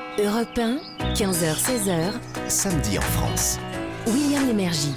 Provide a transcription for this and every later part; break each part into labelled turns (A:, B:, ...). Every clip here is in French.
A: Europe 1, 15h-16h,
B: Samedi en France.
A: William Lémergie.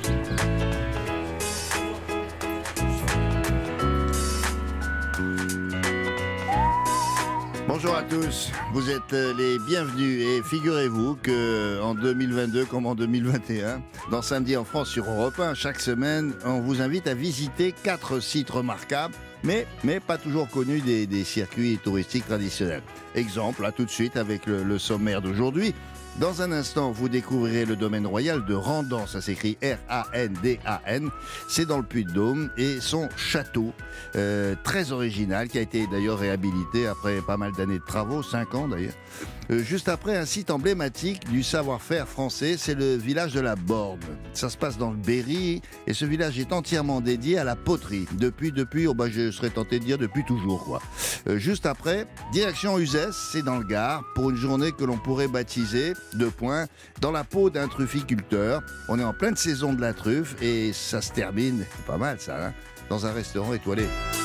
C: Bonjour à tous, vous êtes les bienvenus et figurez-vous qu'en 2022 comme en 2021, dans Samedi en France sur Europe 1, chaque semaine, on vous invite à visiter 4 sites remarquables, mais pas toujours connus des circuits touristiques traditionnels. Exemple, là tout de suite avec le sommaire d'aujourd'hui. Dans un instant, vous découvrirez le domaine royal de Randan, ça s'écrit R-A-N-D-A-N, c'est dans le Puy-de-Dôme, et son château, très original, qui a été d'ailleurs réhabilité après pas mal d'années de travaux, 5 ans d'ailleurs. Juste après, un site emblématique du savoir-faire français, c'est le village de la Borne. Ça se passe dans le Berry, et ce village est entièrement dédié à la poterie. Depuis, je serais tenté de dire depuis toujours, quoi. Juste après, direction Uzès, c'est dans le Gard, pour une journée que l'on pourrait baptiser, dans la peau d'un trufficulteur. On est en pleine saison de la truffe, et ça se termine, c'est pas mal ça, hein, dans un restaurant étoilé.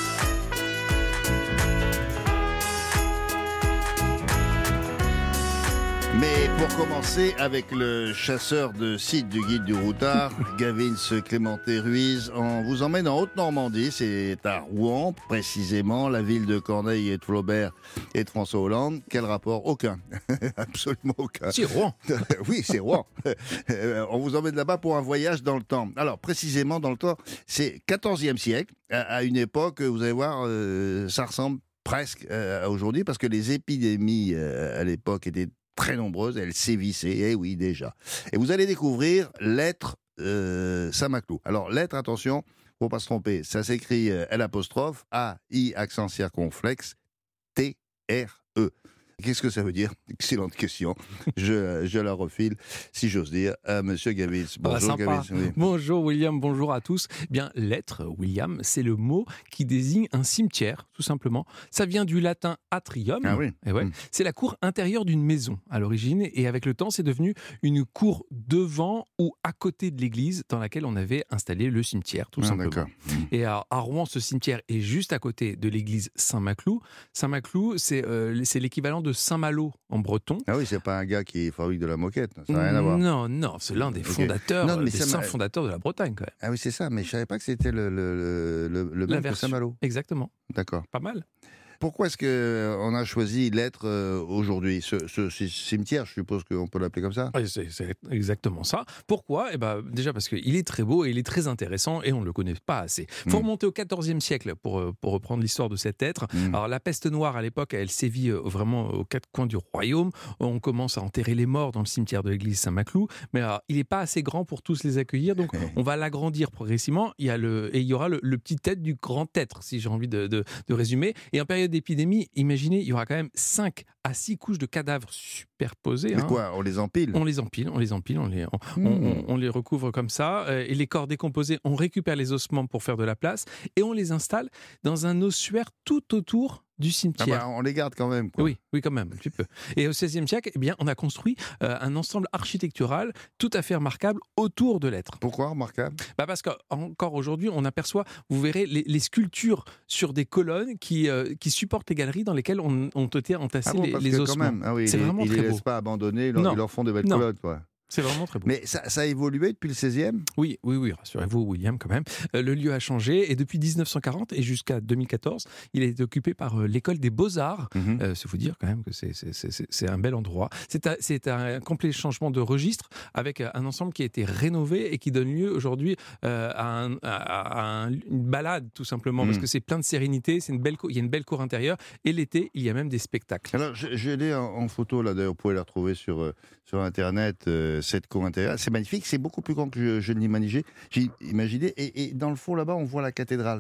C: Mais pour commencer, avec le chasseur de site du guide du routard, Gavin Clémenté Ruiz, on vous emmène en Haute-Normandie, c'est à Rouen, précisément, la ville de Corneille et de Flaubert et de François Hollande. Quel rapport? Aucun. Absolument aucun.
D: C'est Rouen.
C: Oui, c'est Rouen. On vous emmène là-bas pour un voyage dans le temps. Alors, précisément dans le temps, c'est 14e siècle, à une époque, vous allez voir, ça ressemble presque à aujourd'hui, parce que les épidémies à l'époque étaient très nombreuses, elles sévissaient, eh oui, déjà. Et vous allez découvrir l'être Saint-Maclou. Alors, l'être, attention, faut pas se tromper, ça s'écrit L', A-I, accent circonflexe, T-R-E. Qu'est-ce que ça veut dire? Excellente question. Je la refile, si j'ose dire, à Monsieur Gavitz. Bonjour Gavitz. Oui.
D: Bonjour William, bonjour à tous. Eh bien, l'être, William, c'est le mot qui désigne un cimetière, tout simplement. Ça vient du latin atrium.
C: Ah oui.
D: Et ouais, c'est la cour intérieure d'une maison à l'origine, et avec le temps, c'est devenu une cour devant ou à côté de l'église dans laquelle on avait installé le cimetière, tout simplement.
C: D'accord.
D: Et à Rouen, ce cimetière est juste à côté de l'église Saint-Maclou. Saint-Maclou, c'est l'équivalent de Saint-Malo en breton.
C: Ah oui, c'est pas un gars qui fabrique de la moquette, ça n'a rien à voir.
D: Non, c'est l'un des fondateurs,
C: Non, mais
D: des 100 fondateurs de la Bretagne, quand même.
C: Ah oui, c'est ça, mais je savais pas que c'était le
D: La
C: même que
D: version.
C: Saint-Malo.
D: Exactement.
C: D'accord.
D: Pas mal.
C: Pourquoi est-ce qu'on a choisi l'être aujourd'hui? Ce cimetière, je suppose qu'on peut l'appeler comme ça?
D: Oui, c'est exactement ça. Pourquoi? Déjà parce qu'il est très beau et il est très intéressant et on ne le connaît pas assez. Il faut remonter au XIVe siècle pour reprendre l'histoire de cet être. Alors la peste noire à l'époque, elle sévit vraiment aux 4 coins du royaume. On commence à enterrer les morts dans le cimetière de l'église Saint-Maclou, mais alors, il n'est pas assez grand pour tous les accueillir, donc on va l'agrandir progressivement. Il y aura le petit être du grand être, si j'ai envie de résumer. Et en période d'épidémie, imaginez, il y aura quand même 5 à 6 couches de cadavres superposés.
C: Mais quoi, on les empile?
D: On les empile, on les recouvre comme ça, et les corps décomposés, on récupère les ossements pour faire de la place, et on les installe dans un ossuaire tout autour du cimetière.
C: On les garde quand même, quoi.
D: Oui, quand même, un petit peu. Et au XVIe siècle, on a construit un ensemble architectural tout à fait remarquable autour de l'être.
C: Pourquoi remarquable?
D: Parce qu'encore aujourd'hui, on aperçoit, vous verrez, les sculptures sur des colonnes qui supportent les galeries dans lesquelles ont été entassés les ossements.
C: Quand même,
D: c'est vraiment
C: ils
D: très
C: les
D: beau.
C: laissent pas abandonnés, ils leur font des belles colonnes, quoi.
D: C'est vraiment très beau.
C: Mais ça a évolué depuis le 16e?
D: Oui, rassurez-vous, William, quand même. Le lieu a changé, et depuis 1940 et jusqu'à 2014, il a été occupé par l'école des Beaux-Arts. C'est vous dire quand même que c'est un bel endroit. C'est un complet changement de registre avec un ensemble qui a été rénové et qui donne lieu aujourd'hui à une balade, tout simplement, parce que c'est plein de sérénité, il y a une belle cour intérieure, et l'été, il y a même des spectacles.
C: Alors, je l'ai en photo, là, d'ailleurs, vous pouvez la retrouver sur Internet, cette cour intérieure. C'est magnifique, c'est beaucoup plus grand que je ne l'imaginais. J'ai imaginé, et dans le fond, là-bas, on voit la cathédrale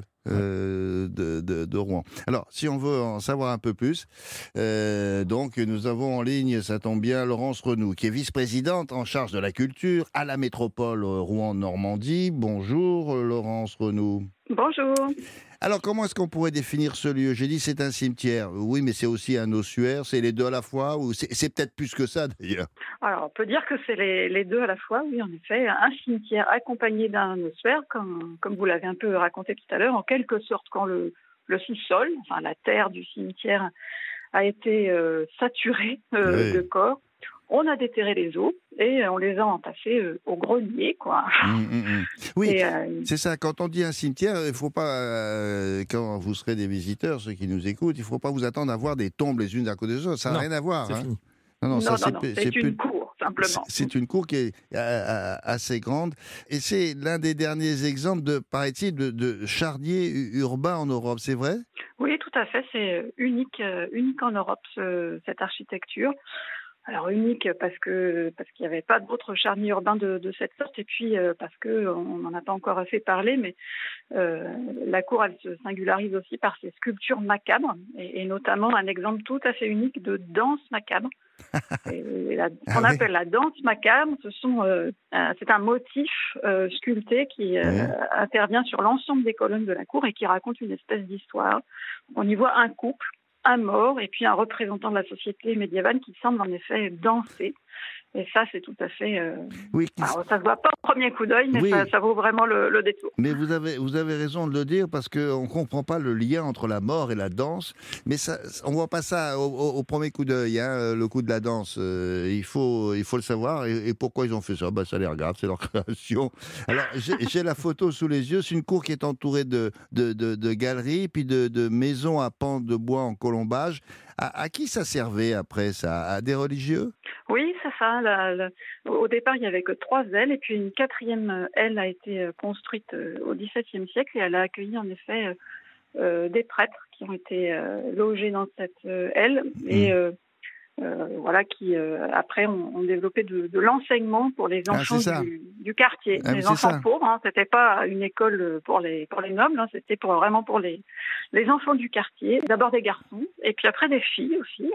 C: de Rouen. Alors, si on veut en savoir un peu plus, donc nous avons en ligne, ça tombe bien, Laurence Renou, qui est vice-présidente en charge de la culture à la métropole Rouen-Normandie. Bonjour Laurence Renou.
E: Bonjour.
C: Alors, comment est-ce qu'on pourrait définir ce lieu? J'ai dit c'est un cimetière. Oui, mais c'est aussi un ossuaire. C'est les deux à la fois, ou c'est peut-être plus que ça d'ailleurs?
E: Alors, on peut dire que c'est les deux à la fois, oui, en effet. Un cimetière accompagné d'un ossuaire, comme vous l'avez un peu raconté tout à l'heure, en quelque sorte, quand le sous-sol, enfin la terre du cimetière, a été saturé de corps. On a déterré les os et on les a entassés au grenier, quoi.
C: Oui,
E: Et,
C: c'est ça. Quand on dit un cimetière, il ne faut pas, quand vous serez des visiteurs, ceux qui nous écoutent, il ne faut pas vous attendre à voir des tombes les unes à côté des autres. Ça n'a rien à voir.
D: C'est fini.
E: non, c'est une cour, simplement.
C: C'est une cour qui est assez grande. Et c'est l'un des derniers exemples, paraît-il, de charniers urbains en Europe, c'est vrai ?
E: Oui, tout à fait. C'est unique en Europe, cette architecture. Alors unique parce qu'il n'y avait pas d'autres charniers urbains de cette sorte, et puis parce qu'on n'en a pas encore assez parlé, mais la cour, elle se singularise aussi par ses sculptures macabres, et notamment un exemple tout à fait unique de danse macabre. On appelle la danse macabre, c'est un motif sculpté qui intervient sur l'ensemble des colonnes de la cour et qui raconte une espèce d'histoire. On y voit un couple, un mort et puis un représentant de la société médiévale qui semble en effet danser. Et ça, c'est tout à fait... Alors, ça ne se voit pas au premier coup d'œil, mais ça vaut vraiment le détour.
C: Mais vous avez raison de le dire, parce qu'on ne comprend pas le lien entre la mort et la danse. Mais ça, on ne voit pas ça au premier coup d'œil, le coup de la danse. Il faut le savoir. Et pourquoi ils ont fait ça ? Ça les regarde, c'est leur création. Alors, j'ai la photo sous les yeux. C'est une cour qui est entourée de galeries, puis de maisons à pans de bois en colombage. À qui ça servait après ça ? À des religieux ?
E: Oui, c'est ça. Au départ, il n'y avait que 3 ailes, et puis une 4e aile a été construite au XVIIe siècle, et elle a accueilli en effet des prêtres qui ont été logés dans cette aile, et qui après ont développé de l'enseignement pour les enfants du quartier. Les enfants pauvres, c'était pas une école pour les nobles, c'était vraiment pour les enfants du quartier. D'abord des garçons, et puis après des filles aussi.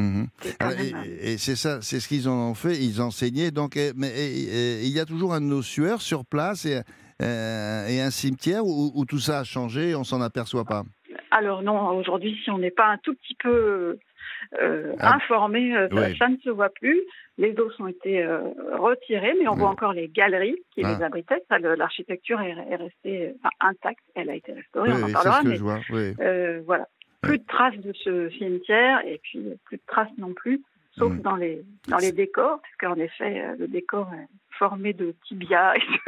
C: Et c'est ça, c'est ce qu'ils ont fait, ils enseignaient. Donc, mais il y a toujours un ossuaire sur place et un cimetière où tout ça a changé et on s'en aperçoit pas.
E: Alors non, aujourd'hui, si on n'est pas un tout petit peu informé, ça ne se voit plus. Les os ont été retirés, mais on voit encore les galeries qui les abritaient. Ça, l'architecture est restée intacte. Elle a été restaurée, on en parlera.
C: C'est ce que je vois.
E: Voilà. Plus de traces de ce cimetière, et puis plus de traces non plus, sauf dans les décors, puisqu'en effet, le décor est formé de tibias et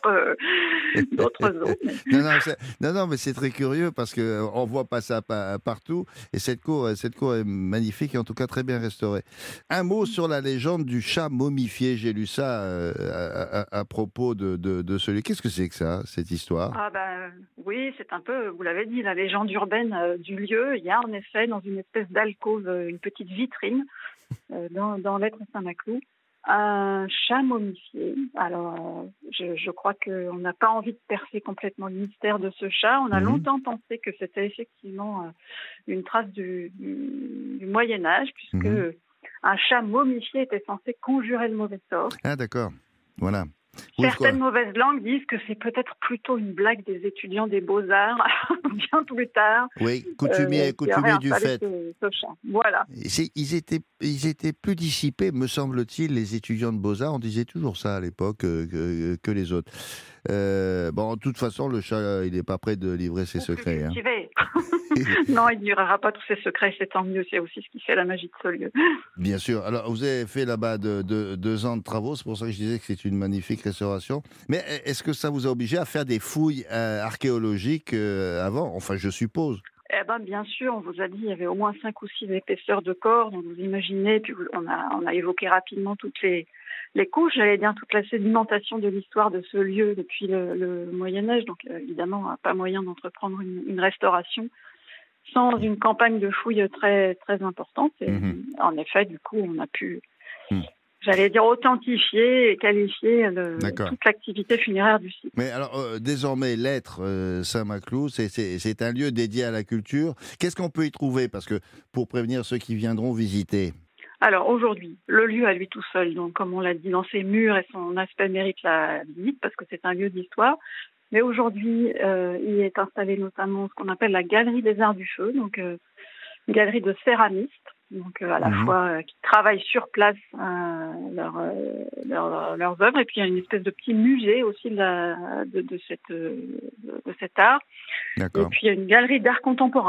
E: d'autres os.
C: Non, mais c'est très curieux parce qu'on voit pas ça partout, et cette cour est magnifique et en tout cas très bien restaurée. Un mot sur la légende du chat momifié. J'ai lu ça à propos de celui. Qu'est-ce que c'est que ça, cette histoire ?
E: Oui, c'est un peu, vous l'avez dit, la légende urbaine du lieu. Il y a en effet dans une espèce d'alcôve une petite vitrine dans l'être Saint-Maclou, un chat momifié. Alors, je crois qu'on n'a pas envie de percer complètement le mystère de ce chat. On a longtemps pensé que c'était effectivement une trace du Moyen-Âge, puisque un chat momifié était censé conjurer le mauvais sort.
C: Ah, d'accord. Voilà.
E: Certaines mauvaises langues disent que c'est peut-être plutôt une blague des étudiants des Beaux-Arts, bien plus tard.
C: Oui, coutumier du fait.
E: Ce chat. Voilà.
C: Ils étaient plus dissipés, me semble-t-il, les étudiants de Beaux-Arts. On disait toujours ça à l'époque que les autres. De toute façon, le chat, il n'est pas prêt de livrer ses secrets.
E: Non, il ne livrera pas tous ses secrets, c'est tant mieux. C'est aussi ce qui fait la magie de ce lieu.
C: Bien sûr. Alors, vous avez fait là-bas 2 ans de travaux, c'est pour ça que je disais que c'est une magnifique restauration. Mais est-ce que ça vous a obligé à faire des fouilles archéologiques avant ? Enfin, je suppose.
E: Bien sûr, on vous a dit qu'il y avait au moins 5 ou 6 épaisseurs de corps, donc vous imaginez, puis on a évoqué rapidement toutes les couches, j'allais dire toute la sédimentation de l'histoire de ce lieu depuis le Moyen-Âge, donc évidemment, pas moyen d'entreprendre une restauration sans une campagne de fouilles très, très importante. Et en effet, du coup, on a pu, j'allais dire, authentifier et qualifier toute l'activité funéraire du site.
C: Mais alors, désormais, l'être Saint-Maclou, c'est un lieu dédié à la culture. Qu'est-ce qu'on peut y trouver ? Parce que pour prévenir ceux qui viendront visiter.
E: Alors aujourd'hui, le lieu à lui tout seul, donc comme on l'a dit, dans ses murs et son aspect mérite la visite parce que c'est un lieu d'histoire. Mais aujourd'hui, il est installé notamment ce qu'on appelle la Galerie des Arts du Feu, donc une galerie de céramistes, donc à la fois qui travaillent sur place leurs œuvres, et puis il y a une espèce de petit musée aussi de cet art. D'accord. Et puis il y a une galerie d'art contemporain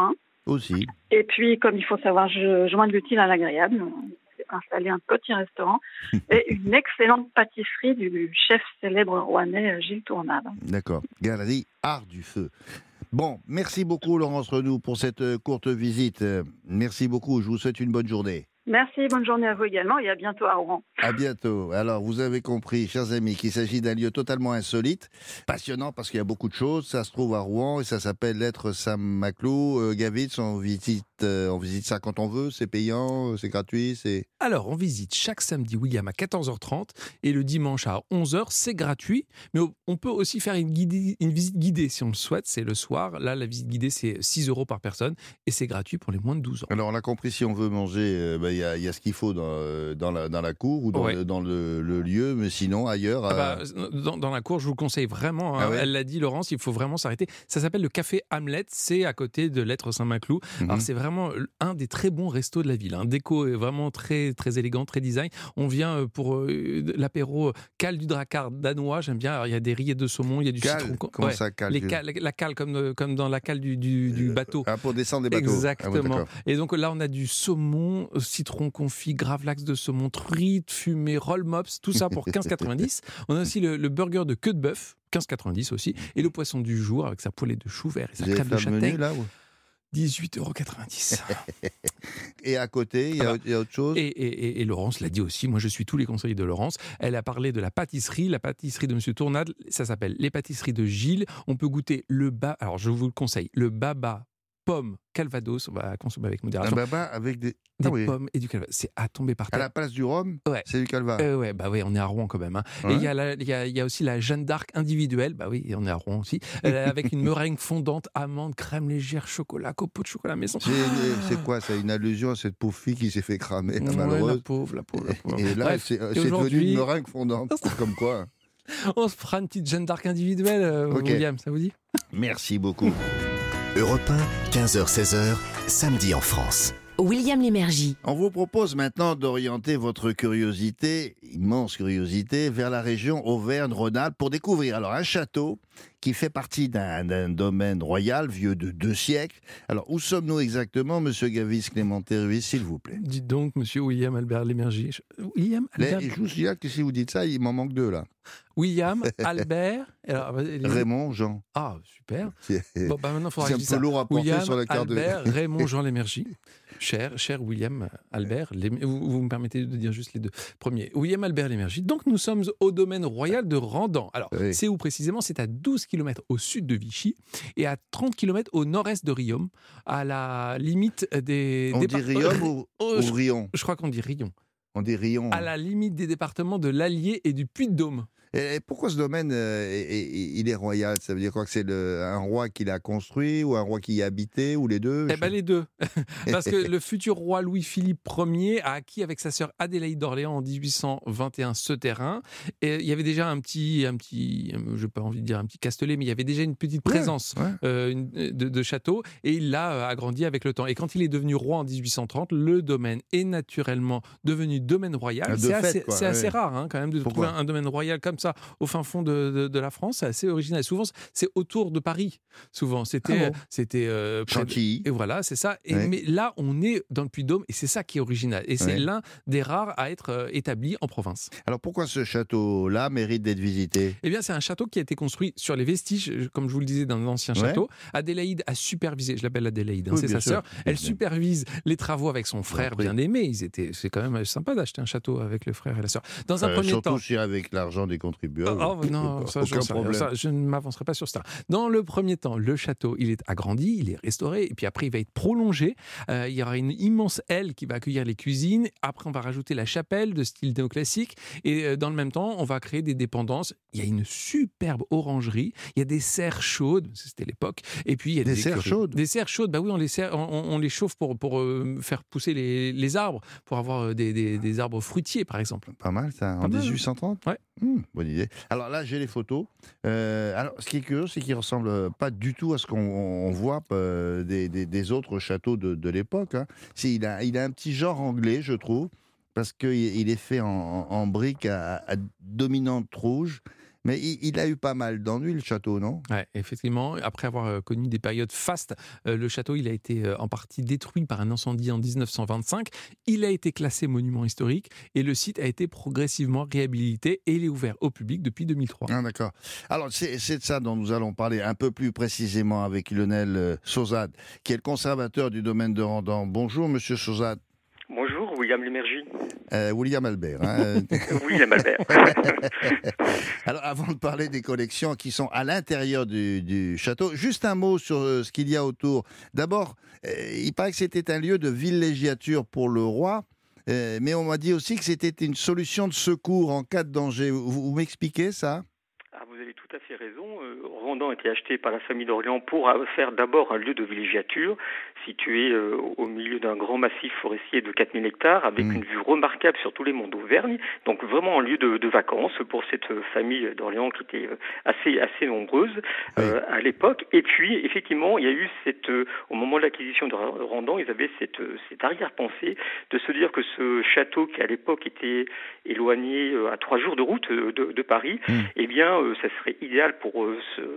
C: Aussi.
E: Et puis, comme il faut savoir joindre l'utile à l'agréable, on s'est installé un petit restaurant et une excellente pâtisserie du chef célèbre rouennais Gilles Tournade.
C: D'accord. Galerie Art du Feu. Bon, merci beaucoup Laurence Renou pour cette courte visite. Merci beaucoup, je vous souhaite une bonne journée.
E: Merci, bonne journée à vous également et à bientôt à Rouen.
C: À bientôt. Alors, vous avez compris, chers amis, qu'il s'agit d'un lieu totalement insolite, passionnant parce qu'il y a beaucoup de choses. Ça se trouve à Rouen et ça s'appelle l'Être Saint-Maclou. Gavitz, on visite ça quand on veut, c'est payant, c'est gratuit, c'est...
D: Alors, on visite chaque samedi William à 14h30 et le dimanche à 11h, c'est gratuit. Mais on peut aussi faire une visite guidée si on le souhaite, c'est le soir. Là, la visite guidée, c'est 6 € par personne et c'est gratuit pour les moins de 12 ans.
C: Alors, on a compris, si on veut manger, il y a ce qu'il faut dans la cour ou dans le lieu, mais sinon, ailleurs...
D: Dans la cour, je vous le conseille vraiment. Hein, elle l'a dit, Laurence, il faut vraiment s'arrêter. Ça s'appelle le Café Hamlet, c'est à côté de l'Être Saint-Maclou. Alors, c'est vraiment un des très bons restos de la ville. Un déco est vraiment très, très élégant, très design. On vient pour l'apéro cale du Drakkar danois, j'aime bien. Alors, il y a des rillettes de saumon, il y a du citron.
C: Comment ça, cale
D: la cale, comme dans la cale du bateau.
C: Pour descendre des bateaux.
D: Exactement. Et donc là, on a du saumon, citron confit, gravlax de saumon, truite fumée, roll mops, tout ça pour 15,90 €. On a aussi le burger de queue de bœuf, 15,90 € aussi, et le poisson du jour avec sa poêlée de chou vert et sa crème de châtaigne. 18,90 €.
C: Et à côté, il y a autre chose.
D: Et Laurence l'a dit aussi, moi je suis tous les conseillers de Laurence. Elle a parlé de la pâtisserie de M. Tournade. Ça s'appelle les pâtisseries de Gilles. On peut goûter alors je vous le conseille, le baba pomme Calvados, on va consommer avec modération.
C: Un baba avec des
D: pommes et du Calvados. C'est à tomber par terre.
C: À la place du rhum, c'est du Calva.
D: On est à Rouen quand même. Hein. Ouais. Et il y a aussi la Jeanne d'Arc individuelle, on est à Rouen aussi, avec une meringue fondante, amande, crème légère, chocolat, copeaux de chocolat maison.
C: C'est quoi ça? Une allusion à cette pauvre fille qui s'est fait cramer, la
D: malheureuse.
C: La
D: pauvre.
C: Et là, c'est devenu une meringue fondante, comme quoi.
D: On se fera une petite Jeanne d'Arc individuelle, William, ça vous dit?
C: Merci beaucoup.
B: Europe 1, 15h-16h, samedi en France.
A: William Lémergie.
C: On vous propose maintenant d'orienter votre curiosité, immense curiosité, vers la région Auvergne-Rhône-Alpes pour découvrir un château qui fait partie d'un domaine royal vieux de 2 siècles. Alors, où sommes-nous exactement, monsieur Gavitz Clémenté-Ruiz, s'il vous plaît?
D: Dites donc, monsieur William Albert Lémergie. William Albert...
C: Je vous dis que si vous dites ça, il m'en manque 2 là.
D: William, Albert...
C: Raymond, Jean.
D: Ah, super. Bon, maintenant, il faudra
C: que je dise ça. C'est un peu lourd à porter
D: William,
C: sur la carte
D: Albert, Raymond, Jean Lémergie. Cher William Albert, vous me permettez de dire juste les 2 premiers. William Albert Lémergie. Donc nous sommes au domaine royal de Randan. Alors c'est où précisément? C'est à 12 km au sud de Vichy et à 30 km au nord-est de Riom, à la limite des...
C: On dit Riom ou Rion?
D: Je crois qu'on dit Rion.
C: On dit Rion.
D: À la limite des départements de l'Allier et du Puy-de-Dôme.
C: Et pourquoi ce domaine, il est royal? Ça veut dire quoi? Que c'est un roi qui l'a construit ou un roi qui y habitait ou les deux?
D: Les deux. Parce que le futur roi Louis-Philippe Ier a acquis avec sa sœur Adélaïde d'Orléans en 1821 ce terrain. Et il y avait déjà un petit, je n'ai pas envie de dire un petit castelet, mais il y avait déjà une petite présence de château et il l'a agrandi avec le temps. Et quand il est devenu roi en 1830, le domaine est naturellement devenu domaine royal. C'est assez rare quand même de trouver un domaine royal comme ça au fin fond de la France, c'est assez original. Souvent, c'est autour de Paris. Souvent, c'était
C: Chantilly.
D: Et voilà, c'est ça. Mais là, on est dans le Puy-de-Dôme et c'est ça qui est original. Et c'est l'un des rares à être établi en province.
C: Alors pourquoi ce château-là mérite d'être visité?
D: Eh bien, c'est un château qui a été construit sur les vestiges, comme je vous le disais, d'un ancien château. Adélaïde a supervisé, je l'appelle Adélaïde, c'est sa sœur. Elle supervise les travaux avec son frère bien-aimé. C'est quand même sympa d'acheter un château avec le frère et la sœur. Dans un premier temps,
C: surtout si avec l'argent des contribuables.
D: Non, ça, je ne m'avancerai pas sur ça. Dans le premier temps, le château, il est agrandi, il est restauré, et puis après, il va être prolongé. Il y aura une immense aile qui va accueillir les cuisines. Après, on va rajouter la chapelle de style néoclassique. Et dans le même temps, on va créer des dépendances. Il y a une superbe orangerie. Il y a des serres chaudes, c'était l'époque. Et puis, il y a
C: des serres chaudes.
D: Des serres chaudes, on les chauffe pour faire pousser les arbres, pour avoir des arbres fruitiers, par exemple.
C: Pas mal, ça, en 1830.
D: Ouais.
C: Bonne idée. Alors là, j'ai les photos. Alors, ce qui est curieux, c'est qu'il ne ressemble pas du tout à ce qu'on voit des autres châteaux de l'époque. Hein. Il a un petit genre anglais, je trouve, parce qu'il est fait en briques à dominante rouge. Mais il a eu pas mal d'ennuis, le château, non?
D: Ouais, effectivement, après avoir connu des périodes fastes, le château il a été en partie détruit par un incendie en 1925. Il a été classé monument historique et le site a été progressivement réhabilité et il est ouvert au public depuis 2003.
C: Ah, d'accord. Alors, c'est de ça dont nous allons parler un peu plus précisément avec Lionel Sauzade, qui est le conservateur du domaine de Randan. Bonjour, monsieur Sauzade.
F: Bonjour, William Lémergie.
C: William Albert. Hein.
F: William Albert.
C: Alors, avant de parler des collections qui sont à l'intérieur du château, juste un mot sur ce qu'il y a autour. D'abord, il paraît que c'était un lieu de villégiature pour le roi, mais on m'a dit aussi que c'était une solution de secours en cas de danger. Vous m'expliquez ça?
F: Vous avez tout à fait raison. Randan a été acheté par la famille d'Orléans pour faire d'abord un lieu de villégiature situé au milieu d'un grand massif forestier de 4000 hectares avec une vue remarquable sur tous les monts d'Auvergne. Donc vraiment un lieu de vacances pour cette famille d'Orléans qui était assez nombreuse à l'époque. Et puis effectivement, il y a eu au moment de l'acquisition de Randan, ils avaient cette arrière-pensée de se dire que ce château qui à l'époque était éloigné à 3 jours de route de Paris, eh bien ça serait idéal pour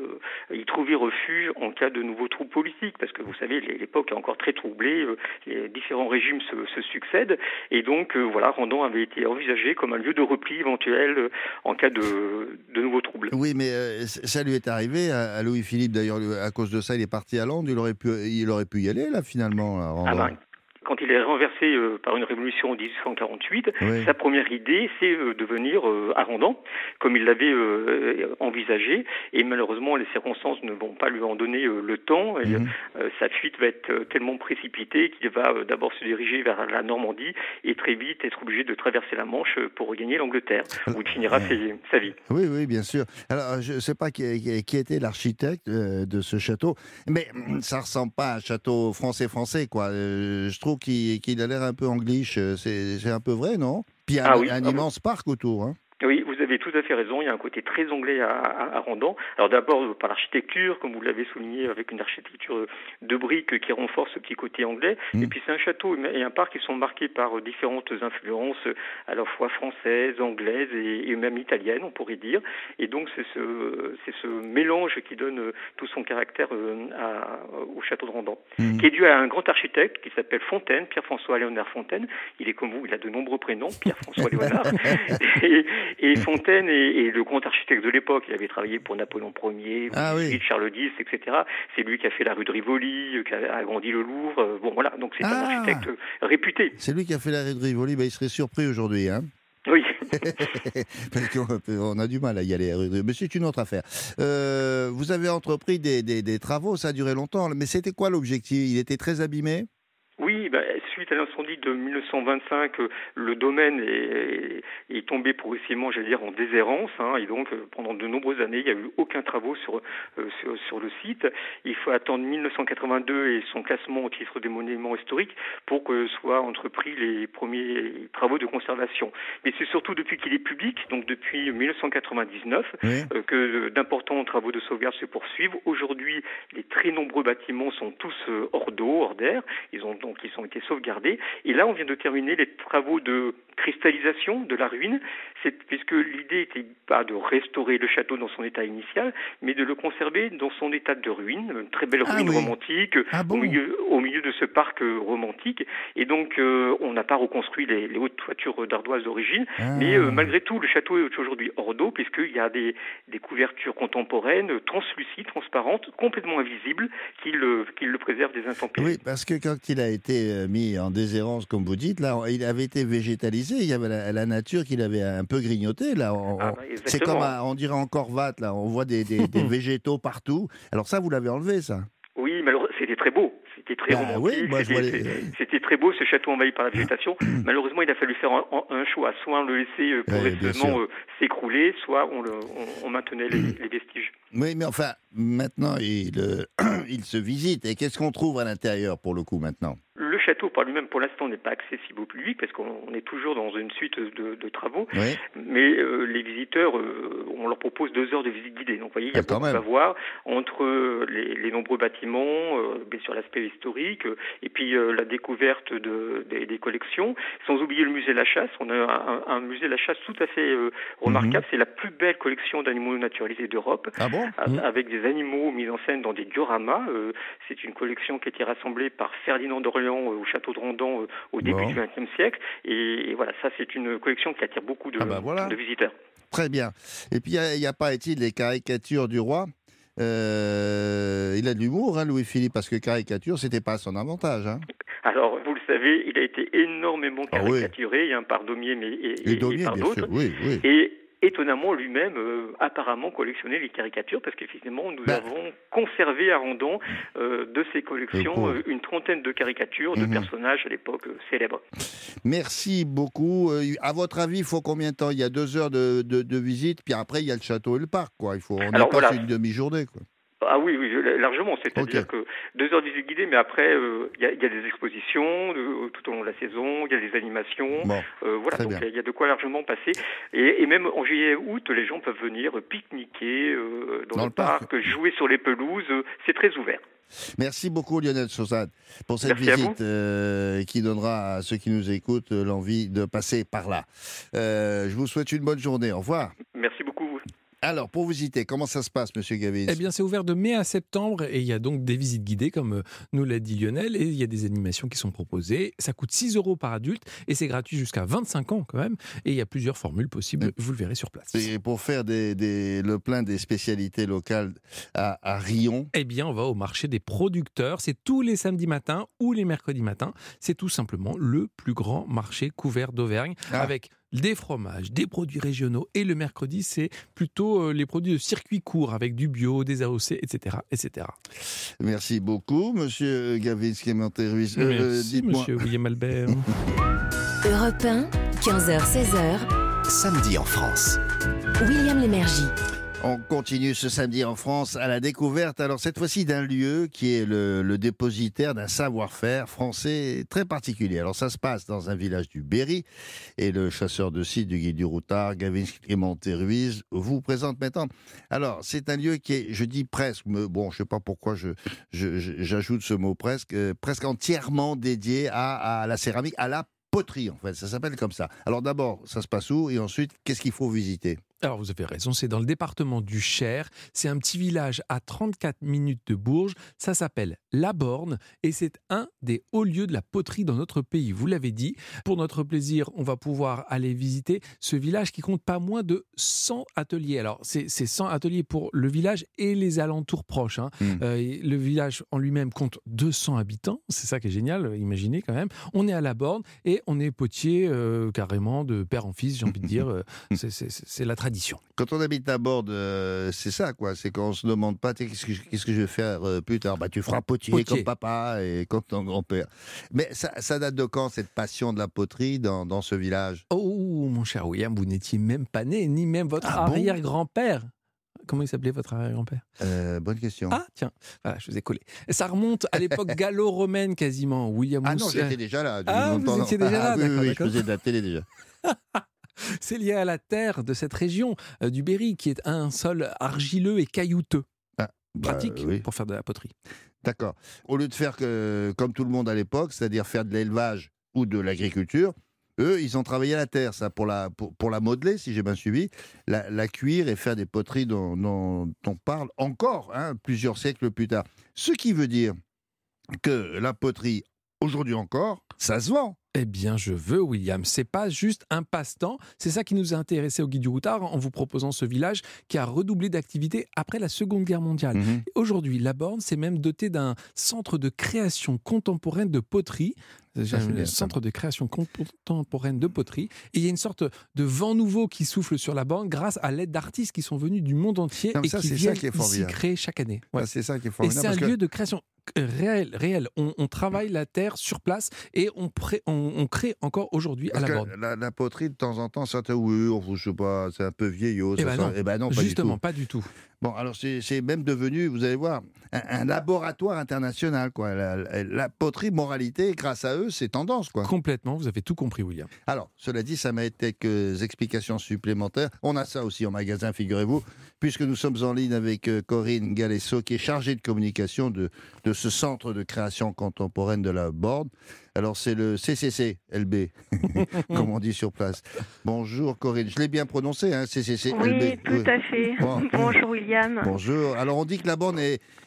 F: y trouver refuge en cas de nouveaux troubles politiques, parce que vous savez, l'époque est encore très troublée, les différents régimes se succèdent, et donc voilà, Randan avait été envisagé comme un lieu de repli éventuel en cas de nouveaux troubles.
C: Oui, mais ça lui est arrivé à Louis-Philippe, d'ailleurs, à cause de ça, il est parti à Londres, il aurait pu y aller, là, finalement, à Randan.
F: Quand il est renversé par une révolution en 1848, sa première idée, c'est de venir à Randan, comme il l'avait envisagé. Et malheureusement, les circonstances ne vont pas lui en donner le temps. Et, sa fuite va être tellement précipitée qu'il va d'abord se diriger vers la Normandie et très vite être obligé de traverser la Manche pour regagner l'Angleterre, où il finira sa vie.
C: Oui, bien sûr. Alors, je ne sais pas qui était l'architecte de ce château, mais ça ressemble pas à un château français, quoi. Je trouve qu'il a l'air un peu angliche. C'est un peu vrai, non? Puis il y a un immense parc autour. Hein.
F: Oui, vous avez tout à fait raison. Il y a un côté très anglais à Randan. Alors d'abord par l'architecture, comme vous l'avez souligné, avec une architecture de briques qui renforce ce petit côté anglais. Et puis c'est un château et un parc qui sont marqués par différentes influences, à la fois françaises, anglaises et même italiennes, on pourrait dire. Et donc c'est ce mélange qui donne tout son caractère au château de Randan, qui est dû à un grand architecte qui s'appelle Fontaine, Pierre-François Léonard Fontaine. Il est comme vous, il a de nombreux prénoms, Pierre-François Léonard. Et Fontaine est le grand architecte de l'époque. Il avait travaillé pour Napoléon Ier, Charles X, etc. C'est lui qui a fait la rue de Rivoli, qui a agrandi le Louvre. Bon, voilà, donc c'est un architecte réputé.
C: C'est lui qui a fait la rue de Rivoli. Il serait surpris aujourd'hui, hein?
F: Oui.
C: Parce qu'on a du mal à y aller. Mais c'est une autre affaire. Vous avez entrepris des travaux, ça a duré longtemps. Mais c'était quoi l'objectif? Il était très abîmé?
F: Oui, suite à l'incendie de 1925, le domaine est tombé progressivement, en déshérence. Et donc, pendant de nombreuses années, il n'y a eu aucun travaux sur le site. Il faut attendre 1982 et son classement au titre des monuments historiques pour que soient entrepris les premiers travaux de conservation. Mais c'est surtout depuis qu'il est public, donc depuis 1999, que d'importants travaux de sauvegarde se poursuivent. Aujourd'hui, les très nombreux bâtiments sont tous hors d'eau, hors d'air. Ils ont été sauvegardés. Et là, on vient de terminer les travaux de cristallisation de la ruine, puisque l'idée n'était pas de restaurer le château dans son état initial, mais de le conserver dans son état de ruine, une très belle ruine romantique, au milieu de ce parc romantique. Et donc, on n'a pas reconstruit les hautes toitures d'ardoise d'origine, mais malgré tout, le château est aujourd'hui hors d'eau, puisqu'il y a des couvertures contemporaines, translucides, transparentes, complètement invisibles, qui le préservent des intempéries.
C: Oui, parce que quand il a été mis en déshérence, comme vous dites, là, il avait été végétalisé, il y avait la nature qu'il avait un peu grignoté, là. C'est comme, on dirait en Corvat, là, on voit des végétaux partout. Alors ça, vous l'avez enlevé, ça?
F: Oui, malheureusement, c'était très beau. C'était très romantique, c'était très beau ce château envahi par la végétation. Malheureusement, il a fallu faire un choix. Soit on le laissait progressivement s'écrouler, soit on maintenait les vestiges.
C: Oui, mais enfin, maintenant, il se visite. Et qu'est-ce qu'on trouve à l'intérieur, pour le coup, maintenant?
F: Le château par lui-même, pour l'instant, n'est pas accessible au public parce qu'on est toujours dans une suite de travaux.
C: Oui.
F: Mais les visiteurs, on leur propose 2 heures de visite guidée. Donc, vous voyez, il y a
C: quand
F: beaucoup
C: même.
F: à voir entre les nombreux bâtiments, bien sûr l'aspect historique, et puis la découverte des collections. Sans oublier le musée Lachasse. On a un musée Lachasse tout à fait remarquable. C'est la plus belle collection d'animaux naturalisés d'Europe,
C: Ah bon?
F: avec des animaux mis en scène dans des dioramas. C'est une collection qui a été rassemblée par Ferdinand d'Orléans au château de Randan au début du XXe siècle. Et voilà, ça c'est une collection qui attire beaucoup de visiteurs.
C: Très bien. Et puis, il n'y a pas, est-il, les caricatures du roi? Il a de l'humour, Louis-Philippe, parce que caricature, c'était pas son avantage.
F: Alors, vous le savez, il a été énormément caricaturé, par Daumier et par d'autres.
C: Oui.
F: Et étonnamment, lui-même, apparemment collectionnait les caricatures, parce qu'effectivement, nous avons conservé à Randan de ces collections une trentaine de caricatures de personnages à l'époque célèbres.
C: Merci beaucoup. À votre avis, il faut combien de temps? Il y a 2 heures de visite, puis après, il y a le château et le parc, quoi. On y passe une demi-journée, quoi.
F: Ah oui, largement. C'est-à-dire que 2 heures de visite guidée, mais après, il y a des expositions tout au long de la saison, il y a des animations. Voilà, donc il y a de quoi largement passer. Et même en juillet et août, les gens peuvent venir pique-niquer dans le parc, jouer sur les pelouses. C'est très ouvert.
C: Merci beaucoup Lionel Sauzade pour cette visite qui donnera à ceux qui nous écoutent l'envie de passer par là. Je vous souhaite une bonne journée. Au revoir.
F: Merci beaucoup.
C: Alors, pour visiter, comment ça se passe, Monsieur Gavin?
D: Eh bien, c'est ouvert de mai à septembre et il y a donc des visites guidées, comme nous l'a dit Lionel, et il y a des animations qui sont proposées. Ça coûte 6 € par adulte et c'est gratuit jusqu'à 25 ans quand même. Et il y a plusieurs formules possibles, vous le verrez sur place.
C: Et pour faire le plein des spécialités locales à Riom?
D: Eh bien, on va au marché des producteurs. C'est tous les samedis matins ou les mercredis matins. C'est tout simplement le plus grand marché couvert d'Auvergne avec des fromages, des produits régionaux, et le mercredi, c'est plutôt les produits de circuit court avec du bio, des AOC, etc., etc.
C: Merci beaucoup, Monsieur Gavin Clémenté-Ruiz.
D: Merci, Monsieur William Albert.
A: Europe 1, 15h-16h,
B: Samedi en France.
A: William Lémergie.
C: On continue ce samedi en France à la découverte, alors cette fois-ci d'un lieu qui est le dépositaire d'un savoir-faire français très particulier. Alors ça se passe dans un village du Berry et le chasseur de site du Guide du Routard, Gavin Clémenté-Ruiz, vous présente maintenant. Alors c'est un lieu qui est, je dis presque, mais bon je ne sais pas pourquoi j'ajoute ce mot presque entièrement dédié à la céramique, à la poterie en fait, ça s'appelle comme ça. Alors d'abord, ça se passe où et ensuite, qu'est-ce qu'il faut visiter ?
D: Alors vous avez raison, c'est dans le département du Cher, c'est un petit village à 34 minutes de Bourges, ça s'appelle La Borne et c'est un des hauts lieux de la poterie dans notre pays, vous l'avez dit. Pour notre plaisir, on va pouvoir aller visiter ce village qui compte pas moins de 100 ateliers. Alors c'est 100 ateliers pour le village et les alentours proches. Le village en lui-même compte 200 habitants, c'est ça qui est génial, imaginez quand même. On est à La Borne et on est potier carrément de père en fils, j'ai envie de dire, c'est la tradition.
C: Quand on habite à Bordeaux, c'est ça, quoi. C'est qu'on se demande pas qu'est-ce que je vais faire plus tard. Bah, tu feras potier comme papa et comme ton grand-père. Mais ça date de quand, cette passion de la poterie dans ce village ?
D: Oh, mon cher William, vous n'étiez même pas né, ni même votre arrière-grand-père. Comment il s'appelait, votre arrière-grand-père ?
C: Bonne question.
D: Ah, tiens, voilà, je vous ai collé. Ça remonte à l'époque gallo-romaine quasiment. William
C: Ah non, j'étais déjà là.
D: Vous étiez déjà là, d'accord.
C: Oui, je faisais de la télé déjà.
D: C'est lié à la terre de cette région du Berry, qui est un sol argileux et caillouteux. Pratique pour faire de la poterie.
C: D'accord. Au lieu de faire comme tout le monde à l'époque, c'est-à-dire faire de l'élevage ou de l'agriculture, eux, ils ont travaillé la terre, ça, pour la modeler, si j'ai bien suivi, la cuire et faire des poteries dont on parle encore, plusieurs siècles plus tard. Ce qui veut dire que la poterie, aujourd'hui encore, ça se vend.
D: Eh bien, je veux, William. C'est pas juste un passe-temps. C'est ça qui nous a intéressés au Guide du Routard en vous proposant ce village qui a redoublé d'activité après la Seconde Guerre mondiale. Aujourd'hui, La Borne s'est même doté d'un centre de création contemporaine de poterie. Le centre de création contemporaine de poterie. Et il y a une sorte de vent nouveau qui souffle sur La Borne grâce à l'aide d'artistes qui sont venus du monde entier et qui viennent ici créer chaque année.
C: Ouais. C'est ça qui est formidable.
D: Et c'est un lieu de création réel. On travaille la terre sur place et on crée encore aujourd'hui à La Borne.
C: La poterie, de temps en temps, certains, je sais pas, c'est un peu vieillot.
D: Non,
C: pas
D: justement,
C: du tout.
D: pas du tout.
C: Bon, alors c'est même devenu, vous allez voir, un laboratoire international, quoi. La poterie moralité, grâce à eux, c'est tendance, quoi.
D: Complètement, vous avez tout compris, William.
C: Alors, cela dit, ça mérite quelques explications supplémentaires. On a ça aussi en magasin, figurez-vous, puisque nous sommes en ligne avec Corinne Galesso, qui est chargée de communication de ce centre de création contemporaine de la Borne. Alors, c'est le CCCLB, comme on dit sur place. Bonjour Corinne, je l'ai bien prononcé, hein, CCCLB.
G: Oui, tout à fait.
C: Bon.
G: Bonjour William.
C: Bonjour. Alors, on dit que la Borne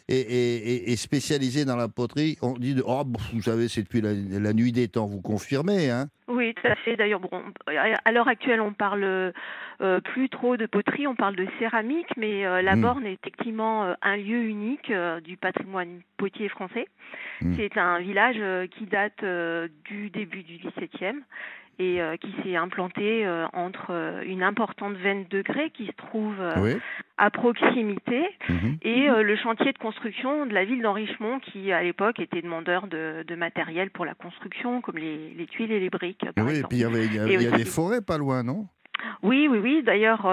C: est spécialisée dans la poterie. On dit, vous savez, c'est depuis la nuit des temps, vous confirmez, hein?
G: Oui, tout à fait. D'ailleurs, bon, à l'heure actuelle, on parle plus trop de poterie, on parle de céramique, mais la Borne est effectivement un lieu unique du patrimoine potier français. C'est un village qui date du début du XVIIe et qui s'est implanté entre une importante veine de grès qui se trouve à proximité et le chantier de construction de la ville d'Henrichemont qui, à l'époque, était demandeur de matériel pour la construction, comme les tuiles et les briques.
C: Oui, et puis il y a des forêts pas loin, non ?
G: Oui. D'ailleurs,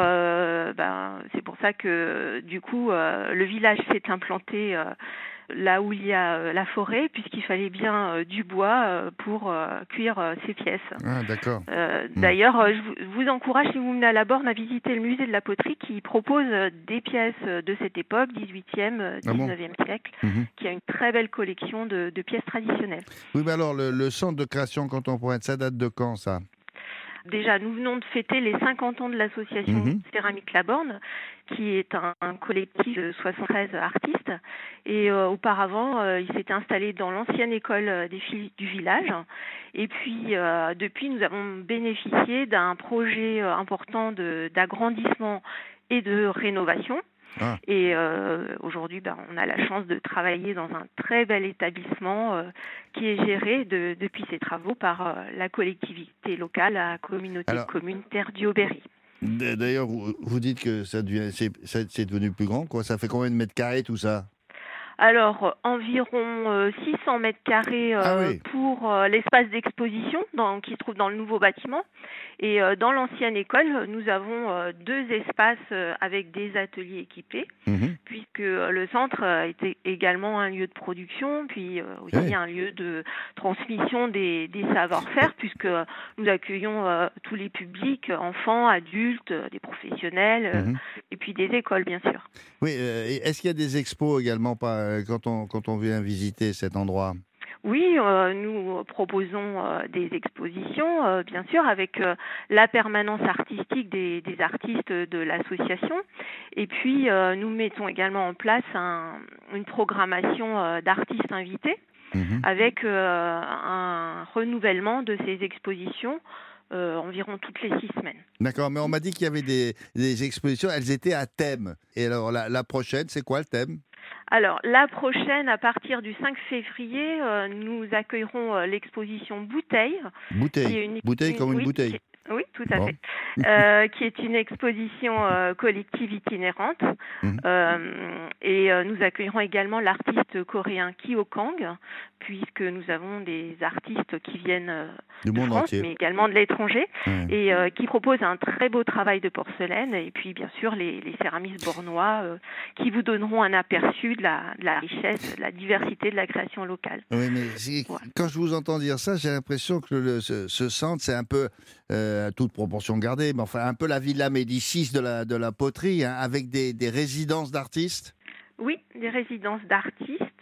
G: c'est pour ça que, du coup, le village s'est implanté là où il y a la forêt, puisqu'il fallait bien du bois pour cuire ces pièces.
C: Ah, d'accord.
G: D'ailleurs, je vous encourage, si vous venez à la Borne, à visiter le musée de la poterie qui propose des pièces de cette époque, 18e, 19e siècle, qui a une très belle collection de pièces traditionnelles.
C: Oui, mais alors, le centre de création contemporaine, ça date de quand, ça ?
G: Déjà, nous venons de fêter les 50 ans de l'association Céramique La Borne, qui est un collectif de 73 artistes. Et auparavant, il s'était installé dans l'ancienne école des filles du village. Et puis, depuis, nous avons bénéficié d'un projet important d'agrandissement et de rénovation. Et aujourd'hui, on a la chance de travailler dans un très bel établissement qui est géré depuis ses travaux par la collectivité locale, la communauté de communes Terre du Haut-Berry.
C: D'ailleurs, vous dites que c'est devenu plus grand, quoi. Ça fait combien de mètres carrés tout ça ?
G: Alors, environ 600 mètres carrés pour l'espace d'exposition qui se trouve dans le nouveau bâtiment. Et dans l'ancienne école, nous avons 2 espaces avec des ateliers équipés, puisque le centre était également un lieu de production, puis aussi un lieu de transmission des savoir-faire, puisque nous accueillons tous les publics, enfants, adultes, des professionnels, et puis des écoles, bien sûr.
C: Oui, est-ce qu'il y a des expos également quand on vient visiter cet endroit ?
G: Oui, nous proposons des expositions, bien sûr, avec la permanence artistique des artistes de l'association. Et puis, nous mettons également en place une programmation d'artistes invités avec un renouvellement de ces expositions environ toutes les 6 semaines.
C: D'accord, mais on m'a dit qu'il y avait des expositions, elles étaient à thème. Et alors, la prochaine, c'est quoi le thème ?
G: Alors, la prochaine, à partir du 5 février, nous accueillerons l'exposition Bouteille.
C: Bouteille comme une bouteille.
G: Oui, tout à fait. Qui est une exposition collective itinérante. Et nous accueillerons également l'artiste coréen Kyo Kang, puisque nous avons des artistes qui viennent de France, entier, mais également de l'étranger, et qui proposent un très beau travail de porcelaine, et puis bien sûr les céramistes bornois qui vous donneront un aperçu de la richesse, de la diversité de la création locale.
C: Oui, mais quand je vous entends dire ça, j'ai l'impression que ce centre, c'est un peu, à toute proportion gardée, mais enfin un peu la Villa Médicis de la poterie, hein, avec des résidences d'artistes.
G: Oui, des résidences d'artistes.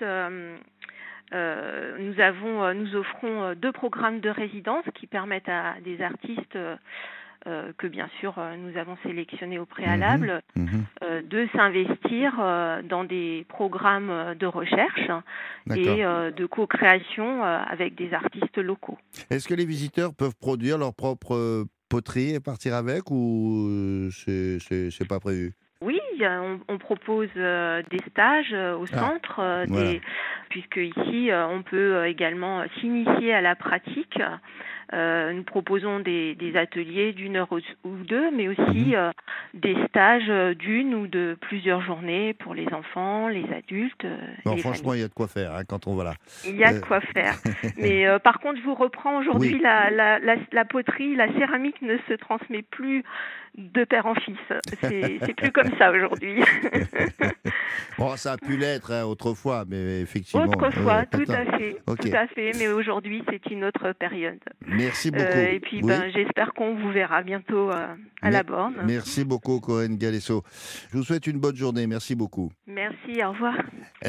G: Nous offrons 2 programmes de résidence qui permettent à des artistes que bien sûr nous avons sélectionnés au préalable de s'investir dans des programmes de recherche et de co-création avec des artistes locaux.
C: Est-ce que les visiteurs peuvent produire leur propre poterie et partir avec, ou c'est pas prévu ?
G: Oui, on propose des stages au centre, puisque ici on peut également s'initier à la pratique Nous proposons des ateliers d'1 heure ou 2, mais aussi des stages d'1 ou de plusieurs journées pour les enfants, les adultes.
C: Bon, franchement, il y a de quoi faire quand on va là.
G: Il y a de quoi faire. Mais par contre, je vous reprends aujourd'hui, la poterie, la céramique ne se transmet plus de père en fils. C'est plus comme ça aujourd'hui.
C: Bon, ça a pu l'être autrefois, mais effectivement.
G: Autrefois, tout à fait. Mais aujourd'hui, c'est une autre période.
C: Merci beaucoup.
G: Et puis, j'espère qu'on vous verra bientôt à la borne.
C: Merci beaucoup, Corinne Galesso. Je vous souhaite une bonne journée. Merci beaucoup.
G: Merci, au revoir.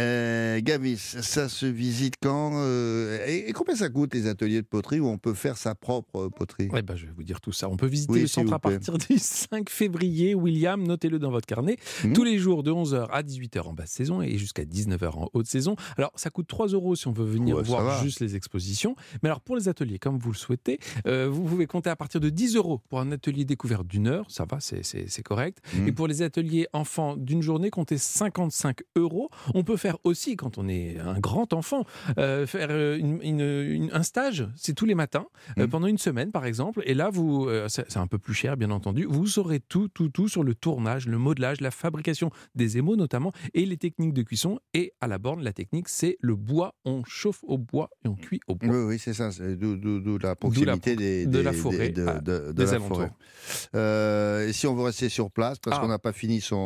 C: Gavis, ça se visite quand et combien ça coûte les ateliers de poterie où on peut faire sa propre poterie?
D: Je vais vous dire tout ça. On peut visiter le centre à partir du 5 février. William, notez-le dans votre carnet. Tous les jours de 11h à 18h en basse saison et jusqu'à 19h en haute saison. Alors, ça coûte 3 € si on veut venir voir juste les expositions. Mais alors, pour les ateliers, comme vous le souhaitez, vous pouvez compter à partir de 10 € pour un atelier découvert d'1 heure. Ça va, c'est correct. Et pour les ateliers enfants d'une journée, comptez 55 €. On peut faire aussi, quand on est un grand enfant, faire un stage. C'est tous les matins, pendant une semaine, par exemple. Et là, c'est un peu plus cher, bien entendu. Vous saurez tout sur le tournage, le modelage, la fabrication des émaux notamment, et les techniques de cuisson. Et à la borne, la technique, c'est le bois. On chauffe au bois et on cuit au bois.
C: Oui, c'est ça. C'est d'où la proximité
D: de la forêt.
C: De la forêt. Et si on veut rester sur place, parce qu'on n'a pas fini sa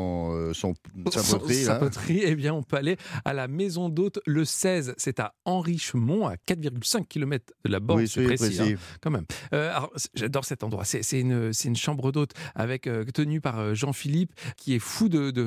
C: poterie.
D: Sa poterie, eh bien, on peut aller à la Maison d'Hôte le 16. C'est à Henrichemont, à 4,5 km de la borne. C'est précis. Quand même. Alors, j'adore cet endroit. C'est une chambre d'hôte tenue par Jean-Philippe, qui est fou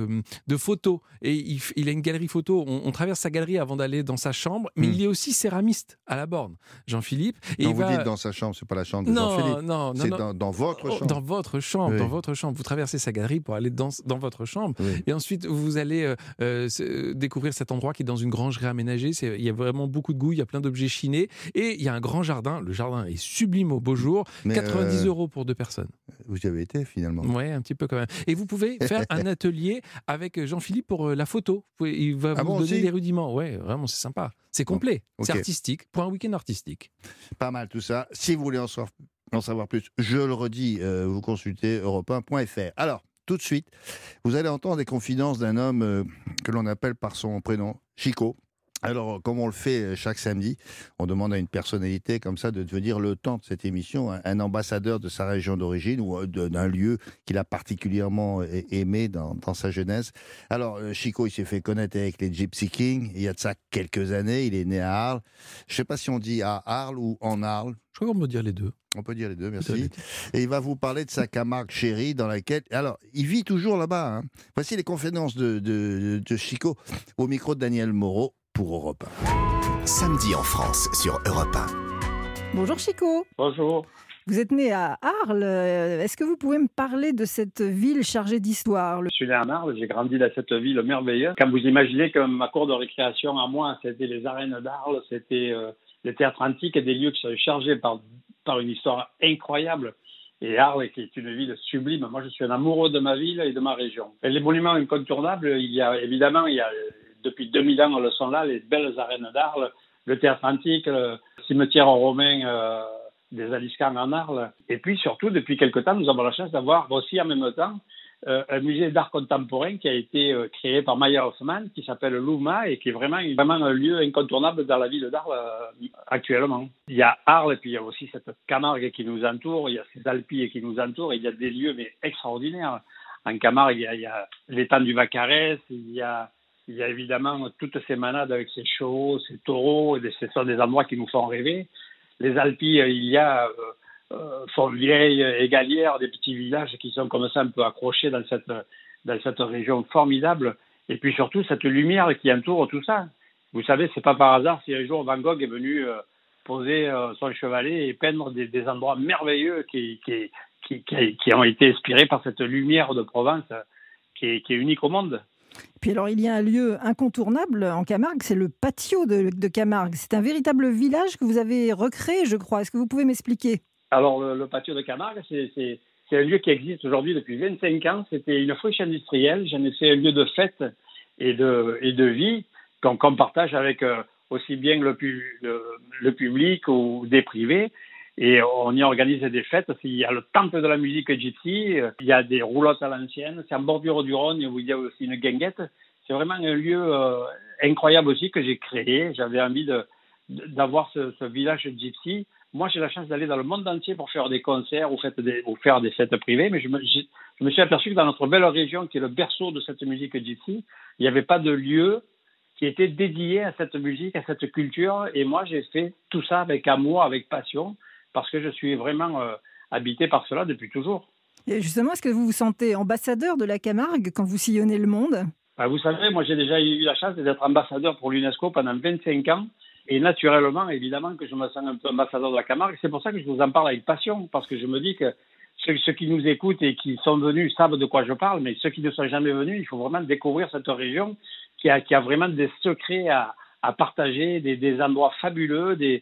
D: de photos. Et il a une galerie photo. On traverse sa galerie avant d'aller dans sa chambre, mais il est aussi céramiste à la borne, Jean-Philippe.
C: Et vous dites dans sa chambre, c'est pas la chambre de Jean-Philippe.
D: Non.
C: C'est dans votre chambre.
D: Dans votre chambre,
C: oui.
D: Dans votre chambre. Vous traversez sa galerie pour aller dans votre chambre. Oui. Et ensuite, vous allez découvrir cet endroit qui est dans une grange réaménagée. Il y a vraiment beaucoup de goût, il y a plein d'objets chinés. Et il y a un grand jardin. Le jardin est sublime au beau jour. 90 € pour 2 personnes.
C: Vous y avez été, finalement.
D: Oui, un petit peu quand même. Et vous pouvez faire un atelier avec Jean-Philippe pour la photo. Il va vous donner les rudiments. Oui, vraiment, c'est sympa. C'est complet. C'est artistique. Pour un week-end artistique.
C: Pas mal tout ça. Si vous voulez en savoir plus, je le redis, vous consultez europe1.fr. Alors, tout de suite, vous allez entendre des confidences d'un homme que l'on appelle par son prénom, Chico. Alors, comme on le fait chaque samedi, on demande à une personnalité comme ça de devenir le temps de cette émission un ambassadeur de sa région d'origine ou d'un lieu qu'il a particulièrement aimé dans sa jeunesse. Alors, Chico, il s'est fait connaître avec les Gypsy Kings. Il y a de ça quelques années. Il est né à Arles. Je ne sais pas si on dit à Arles ou en Arles.
D: Je crois qu'on peut dire les deux.
C: On peut dire les deux, merci. Et il va vous parler de sa Camargue chérie dans laquelle... Alors, il vit toujours là-bas. Voici les confidences de Chico au micro de Daniel Moreau pour Europe
B: 1. Samedi en France sur Europe 1.
H: Bonjour Chico.
I: Bonjour.
H: Vous êtes né à Arles. Est-ce que vous pouvez me parler de cette ville chargée d'histoire?
I: Je suis né à Arles, j'ai grandi dans cette ville merveilleuse. Quand vous imaginez que ma cour de récréation à moi, c'était les arènes d'Arles, c'était les théâtres antiques et des lieux qui sont chargés par une histoire incroyable. Et Arles, qui est une ville sublime. Moi, je suis un amoureux de ma ville et de ma région. Et les monuments incontournables, il y a depuis 2000 ans, elles sont là, les belles arènes d'Arles, le théâtre antique, le cimetière romain des Aliscans en Arles. Et puis surtout, depuis quelque temps, nous avons la chance d'avoir aussi en même temps un musée d'art contemporain qui a été créé par Maya Hoffman, qui s'appelle l'UMA et qui est vraiment un lieu incontournable dans la ville d'Arles actuellement. Il y a Arles et puis il y a aussi cette Camargue qui nous entoure, il y a ces Alpilles qui nous entourent, et il y a des lieux extraordinaires. En Camargue, il y a l'étang du Vaccarès, il y a évidemment toutes ces manades avec ces chevaux, ces taureaux, et ce sont des endroits qui nous font rêver. Les Alpilles, il y a Fontvieille et Galière, des petits villages qui sont comme ça un peu accrochés dans cette région formidable. Et puis surtout, cette lumière qui entoure tout ça. Vous savez, c'est pas par hasard si un jour Van Gogh est venu poser son chevalet et peindre des endroits merveilleux qui ont été inspirés par cette lumière de Provence qui est unique au monde.
H: Puis alors, il y a un lieu incontournable en Camargue, c'est le patio de Camargue. C'est un véritable village que vous avez recréé, je crois. Est-ce que vous pouvez m'expliquer?
I: Alors, le patio de Camargue, c'est un lieu qui existe aujourd'hui depuis 25 ans. C'était une friche industrielle. J'en ai fait un lieu de fête et de vie qu'on partage avec aussi bien le public ou des privés. Et on y organise des fêtes. Il y a le temple de la musique gypsy, il y a des roulottes à l'ancienne, c'est en bordure du Rhône où il y a aussi une guinguette. C'est vraiment un lieu incroyable aussi que j'ai créé. J'avais envie d'avoir ce village gypsy. Moi, j'ai la chance d'aller dans le monde entier pour faire des concerts ou faire des fêtes privées, mais je me suis aperçu que dans notre belle région, qui est le berceau de cette musique gypsy, il n'y avait pas de lieu qui était dédié à cette musique, à cette culture. Et moi, j'ai fait tout ça avec amour, avec passion, parce que je suis vraiment habité par cela depuis toujours.
H: Et justement, est-ce que vous vous sentez ambassadeur de la Camargue quand vous sillonnez le monde ?
I: Vous savez, moi, j'ai déjà eu la chance d'être ambassadeur pour l'UNESCO pendant 25 ans. Et naturellement, évidemment, que je me sens un peu ambassadeur de la Camargue. C'est pour ça que je vous en parle avec passion, parce que je me dis que ceux qui nous écoutent et qui sont venus savent de quoi je parle, mais ceux qui ne sont jamais venus, il faut vraiment découvrir cette région qui a vraiment des secrets à partager, des endroits fabuleux, des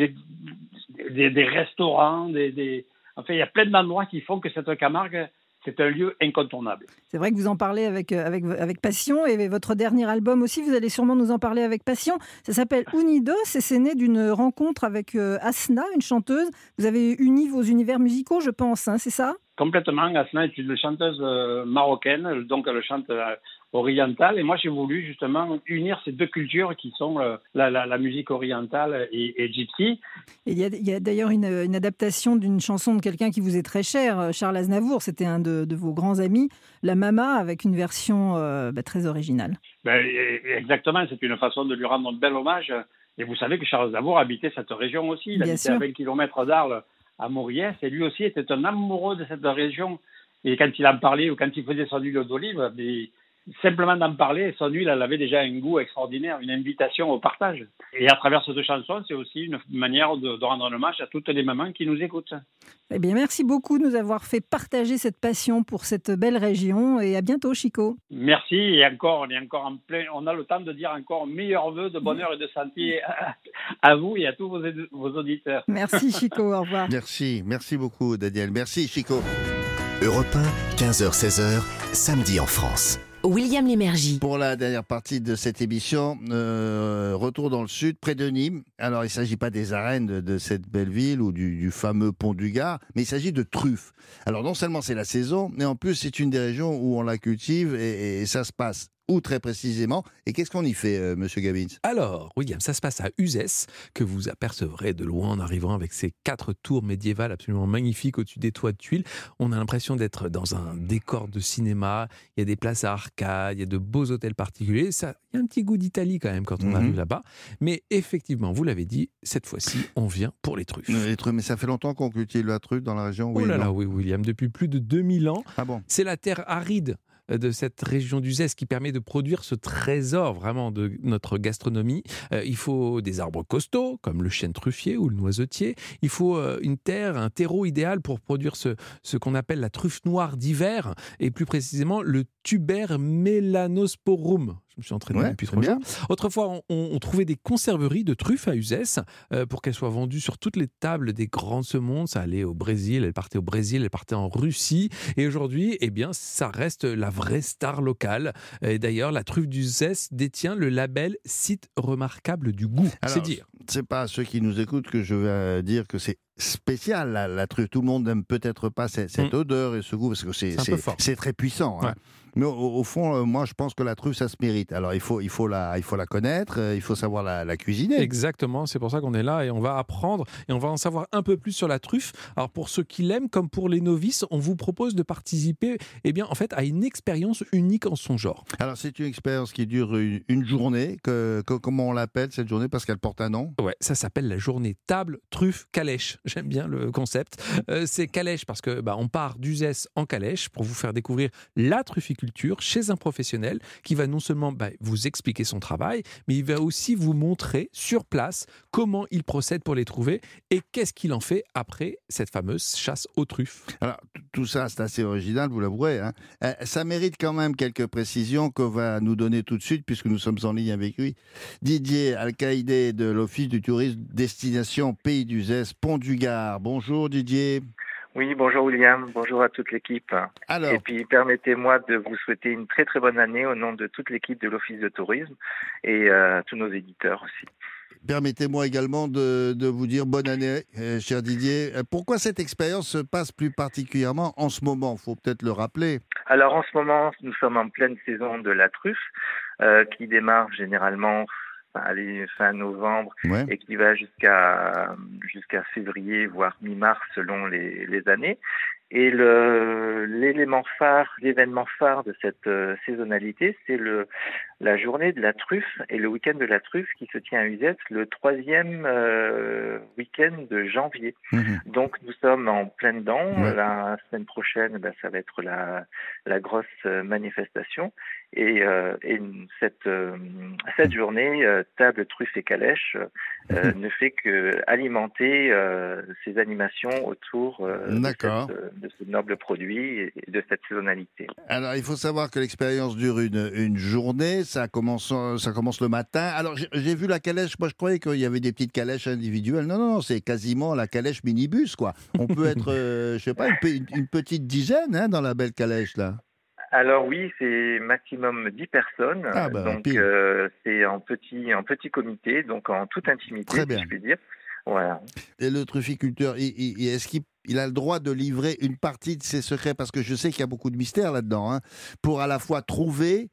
I: restaurants, enfin, il y a plein d'endroits qui font que cette Camargue, c'est un lieu incontournable.
H: C'est vrai que vous en parlez avec passion, et votre dernier album aussi, vous allez sûrement nous en parler avec passion. Ça s'appelle Unidos et c'est né d'une rencontre avec Asna, une chanteuse. Vous avez uni vos univers musicaux, je pense, hein, c'est ça ?
I: Complètement. Asna est une chanteuse marocaine, donc elle chante orientale. Et moi, j'ai voulu justement unir ces deux cultures qui sont la musique orientale et gypsy. Et il
H: y a d'ailleurs une adaptation d'une chanson de quelqu'un qui vous est très cher, Charles Aznavour. C'était un de vos grands amis, La Mama, avec une version très originale.
I: Exactement. C'est une façon de lui rendre un bel hommage. Et vous savez que Charles Aznavour habitait cette région aussi. Il habitait à 20 km d'Arles, à Mauriès, et lui aussi était un amoureux de cette région. Et quand il en parlait ou quand il faisait son huile d'olive, simplement d'en parler, son huile, elle avait déjà un goût extraordinaire, une invitation au partage. Et à travers cette chanson, c'est aussi une manière de rendre un hommage à toutes les mamans qui nous écoutent.
H: Eh bien, merci beaucoup de nous avoir fait partager cette passion pour cette belle région, et à bientôt, Chico.
I: Merci, et encore, on est encore en plein, on a le temps de dire encore meilleurs vœux de bonheur et de santé à vous et à tous vos auditeurs.
H: Merci, Chico, au revoir.
C: Merci beaucoup, Daniel. Merci, Chico.
B: Europe 1, 15h-16h, samedi en France.
A: William Lémergie.
C: Pour la dernière partie de cette émission, retour dans le sud, près de Nîmes. Alors, il ne s'agit pas des arènes de cette belle ville ou du fameux pont du Gard, mais il s'agit de truffes. Alors, non seulement c'est la saison, mais en plus, c'est une des régions où on la cultive et ça se passe. Où très précisément? Et qu'est-ce qu'on y fait, Monsieur Gabins?
D: Alors, William, ça se passe à Uzès, que vous apercevrez de loin en arrivant avec ces 4 tours médiévales absolument magnifiques au-dessus des toits de tuiles. On a l'impression d'être dans un décor de cinéma. Il y a des places à arcades, il y a de beaux hôtels particuliers. Il y a un petit goût d'Italie quand même quand on arrive là-bas. Mais effectivement, vous l'avez dit, cette fois-ci, on vient pour les truffes.
C: Les truffes, mais ça fait longtemps qu'on cultive la truffe dans la région? Oui,
D: oui, William, depuis plus de 2000 ans.
C: Ah bon?
D: C'est la terre aride de cette région d'Uzès qui permet de produire ce trésor vraiment de notre gastronomie. Il faut des arbres costauds comme le chêne truffier ou le noisetier. Il faut une terre, un terreau idéal pour produire ce qu'on appelle la truffe noire d'hiver et plus précisément le Tuber melanosporum. Je me suis entraîné depuis 3 jours. Autrefois, on trouvait des conserveries de truffes à Uzès pour qu'elles soient vendues sur toutes les tables des grands de ce monde. Ça allait au Brésil, elles partaient au Brésil, elles partaient en Russie. Et aujourd'hui, eh bien, ça reste la vraie star locale. Et d'ailleurs, la truffe d'Uzès détient le label Site remarquable du goût.
C: Alors,
D: c'est dire.
C: C'est pas à ceux qui nous écoutent que je vais dire que c'est spécial la truffe. Tout le monde n'aime peut-être pas cette odeur et ce goût parce que c'est très puissant. Hein. Mais au fond, moi, je pense que la truffe, ça se mérite. Alors, il faut la connaître, il faut savoir la cuisiner.
D: Exactement, c'est pour ça qu'on est là et on va apprendre et on va en savoir un peu plus sur la truffe. Alors, pour ceux qui l'aiment, comme pour les novices, on vous propose de participer en fait, à une expérience unique en son genre.
C: Alors, c'est une expérience qui dure une journée. Comment on l'appelle, cette journée, parce qu'elle porte un nom?
D: Ouais, ça s'appelle la journée table, truffe, calèche. J'aime bien le concept. C'est calèche parce que on part d'Uzès en calèche pour vous faire découvrir la trufficulture chez un professionnel qui va non seulement vous expliquer son travail, mais il va aussi vous montrer sur place comment il procède pour les trouver et qu'est-ce qu'il en fait après cette fameuse chasse aux truffes.
C: Alors, tout ça, c'est assez original, vous l'avouerez. Hein. Ça mérite quand même quelques précisions qu'on va nous donner tout de suite, puisque nous sommes en ligne avec lui. Didier Alcaïdé de l'Office du tourisme Destination Pays d'Uzès, Pont du Gard. Bonjour Didier.
J: Oui, bonjour William, bonjour à toute l'équipe.
C: Alors,
J: et puis permettez-moi de vous souhaiter une très très bonne année au nom de toute l'équipe de l'Office de tourisme et tous nos éditeurs aussi.
C: Permettez-moi également de vous dire bonne année, cher Didier. Pourquoi cette expérience se passe plus particulièrement en ce moment? Il faut peut-être le rappeler.
J: Alors en ce moment, nous sommes en pleine saison de la truffe qui démarre généralement fin novembre et qui va jusqu'à février, voire mi-mars selon les années. Et l'événement phare de cette saisonnalité, c'est la journée de la truffe et le week-end de la truffe qui se tient à Uzès le 3e week-end de janvier. Donc nous sommes en plein dedans. La semaine prochaine, ça va être la grosse manifestation. Et cette journée, table, truffe et calèche, ne fait que alimenter ces animations autour de ce noble produit et de cette saisonnalité.
C: Alors, il faut savoir que l'expérience dure une journée. Ça commence le matin. Alors, j'ai vu la calèche. Moi, je croyais qu'il y avait des petites calèches individuelles. Non, c'est quasiment la calèche minibus, quoi. On peut être, je sais pas, une petite dizaine dans la belle calèche, là.
J: Alors oui, c'est maximum 10 personnes. Donc c'est en petit comité, donc en toute intimité, si je puis dire. Voilà.
C: Et le trufficulteur, est-ce qu'il a le droit de livrer une partie de ses secrets? Parce que je sais qu'il y a beaucoup de mystères là-dedans, pour à la fois trouver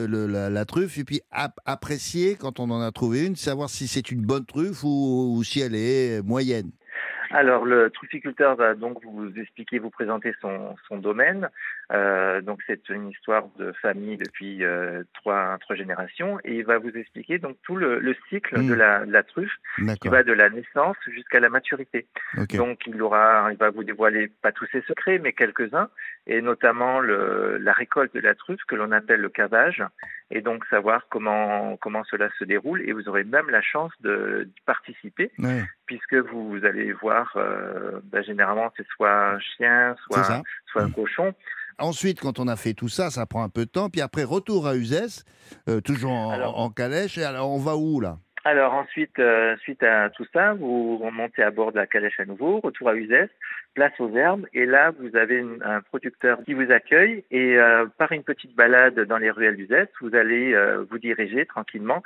C: la truffe et puis apprécier, quand on en a trouvé une, savoir si c'est une bonne truffe ou si elle est moyenne.
J: Alors, le trufficulteur va donc vous présenter son domaine. Donc, c'est une histoire de famille depuis trois générations. Et il va vous expliquer donc tout le cycle de la truffe qui va de la naissance jusqu'à la maturité. Donc, il va vous dévoiler pas tous ses secrets, mais quelques-uns. Et notamment la récolte de la truffe que l'on appelle le cavage. Et donc, savoir comment cela se déroule. Et vous aurez même la chance d'y participer. Puisque vous allez voir, généralement, c'est soit un chien, soit un cochon.
C: Ensuite, quand on a fait tout ça, ça prend un peu de temps. Puis après, retour à Uzès, toujours en calèche. Et alors, on va où, là ?
J: Alors ensuite, suite à tout ça, vous remontez à bord de la calèche à nouveau, retour à Uzès, place aux herbes. Et là, vous avez un producteur qui vous accueille. Et par une petite balade dans les ruelles d'Uzès, vous allez vous diriger tranquillement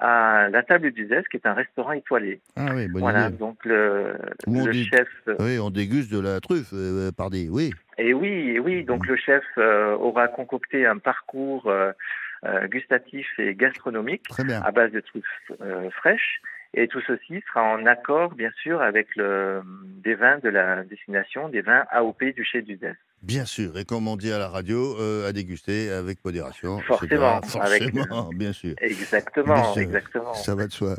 J: à la table d'Uzès, qui est un restaurant étoilé.
C: Ah oui, bonne
J: idée. Donc le chef...
C: Oui, on déguste de la truffe, oui.
J: Et oui, donc le chef aura concocté un parcours gustatif et gastronomique à base de truffes fraîches. Et tout ceci sera en accord, bien sûr, avec des vins de la destination, des vins AOP du Chai d'Uzès.
C: Bien sûr, et comme on dit à la radio, à déguster avec modération.
J: Forcément,
C: bien sûr.
J: Exactement.
C: Ça va de soi.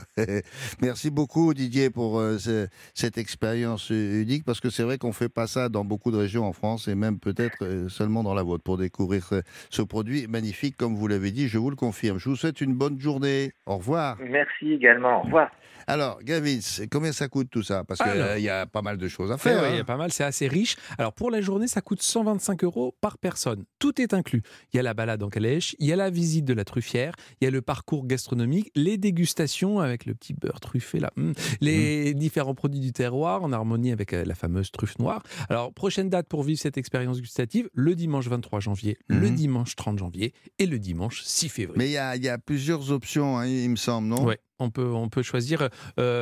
C: Merci beaucoup Didier pour cette expérience unique, parce que c'est vrai qu'on ne fait pas ça dans beaucoup de régions en France, et même peut-être seulement dans la vôtre, pour découvrir ce produit magnifique, comme vous l'avez dit, je vous le confirme. Je vous souhaite une bonne journée. Au revoir.
J: Merci également. Au revoir.
C: Alors, Gavin, combien ça coûte tout ça? Parce qu'il y a pas mal de choses à faire.
D: Oui, il y a pas mal, c'est assez riche. Alors, pour la journée, ça coûte 125 € par personne. Tout est inclus. Il y a la balade en calèche, il y a la visite de la truffière, il y a le parcours gastronomique, les dégustations avec le petit beurre truffé là, les différents produits du terroir en harmonie avec la fameuse truffe noire. Alors, prochaine date pour vivre cette expérience gustative, le dimanche 23 janvier, le dimanche 30 janvier et le dimanche 6 février.
C: Mais il y a plusieurs options, il me semble, non?
D: Oui. On peut choisir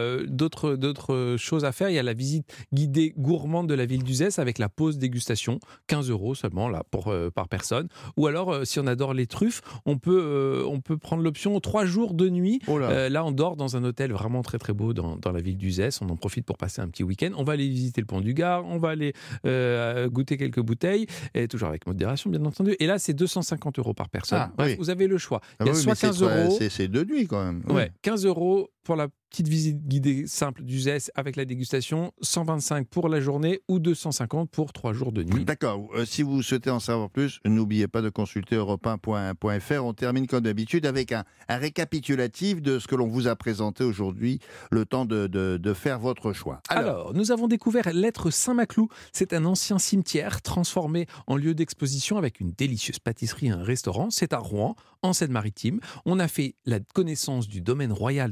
D: d'autres choses à faire. Il y a la visite guidée gourmande de la ville d'Uzès avec la pause dégustation, 15 € seulement là, par personne. Ou alors, si on adore les truffes, on peut prendre l'option 3 jours de nuit. Là, on dort dans un hôtel vraiment très très beau dans la ville d'Uzès. On en profite pour passer un petit week-end. On va aller visiter le pont du Gard, on va aller goûter quelques bouteilles, et toujours avec modération bien entendu. Et là, c'est 250 € par personne. Bref, vous avez le choix. Il y a soit 15 €.
C: C'est de nuit quand même.
D: Ouais, 15 € pour la petite visite guidée simple d'Uzès avec la dégustation, 125 pour la journée ou 250 pour 3 jours de nuit.
C: D'accord. Si vous souhaitez en savoir plus, n'oubliez pas de consulter europe1.fr. On termine comme d'habitude avec un récapitulatif de ce que l'on vous a présenté aujourd'hui, le temps de faire votre choix.
D: Alors, nous avons découvert l'être Saint-Maclou. C'est un ancien cimetière transformé en lieu d'exposition avec une délicieuse pâtisserie et un restaurant. C'est à Rouen, en Seine-Maritime. On a fait la connaissance du domaine royal de Rando.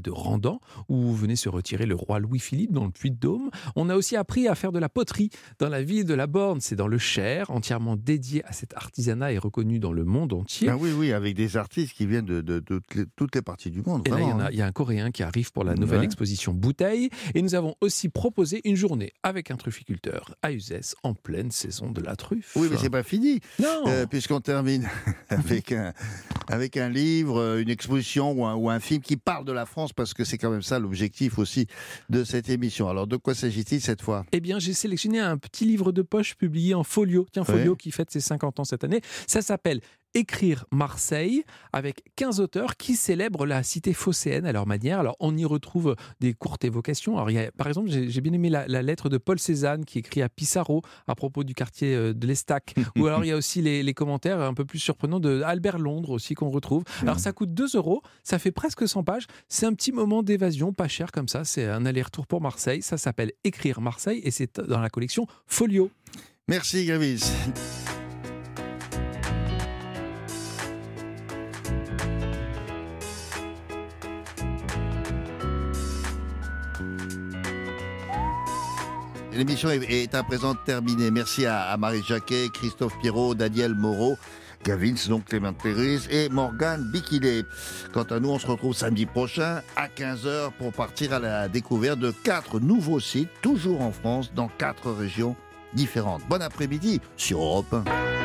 D: Jourdan, où venait se retirer le roi Louis-Philippe dans le Puy-de-Dôme. On a aussi appris à faire de la poterie dans la ville de la Borne, c'est dans le Cher, entièrement dédié à cet artisanat et reconnu dans le monde entier.
C: Ah oui, avec des artistes qui viennent de toutes les parties du monde.
D: Et
C: vraiment,
D: là, il y a un Coréen qui arrive pour la nouvelle exposition Bouteille. Et nous avons aussi proposé une journée avec un trufficulteur à Uzès en pleine saison de la truffe.
C: Oui, mais c'est pas fini.
D: Non.
C: Puisqu'on termine avec un livre, une exposition ou un film qui parle de la France, parce que c'est quand même ça l'objectif aussi de cette émission. Alors, de quoi s'agit-il cette fois ?
D: Eh bien, j'ai sélectionné un petit livre de poche publié en folio. Tiens, Folio qui fête ses 50 ans cette année. Ça s'appelle Écrire Marseille, avec 15 auteurs qui célèbrent la cité phocéenne à leur manière. Alors, on y retrouve des courtes évocations. Alors, par exemple, j'ai bien aimé la lettre de Paul Cézanne qui écrit à Pissarro à propos du quartier de l'Estac. Ou alors, il y a aussi les commentaires un peu plus surprenants de Albert Londres aussi qu'on retrouve. Alors, ça coûte 2 €, ça fait presque 100 pages. C'est un petit moment d'évasion, pas cher comme ça. C'est un aller-retour pour Marseille. Ça s'appelle Écrire Marseille et c'est dans la collection Folio.
C: Merci, Grévis. L'émission est à présent terminée. Merci à Marie Jacquet, Christophe Pierrot, Daniel Moreau, Gavins, donc Clément Terris et Morgane Bikilé. Quant à nous, on se retrouve samedi prochain à 15h pour partir à la découverte de 4 nouveaux sites, toujours en France, dans 4 régions différentes. Bon après-midi sur Europe 1.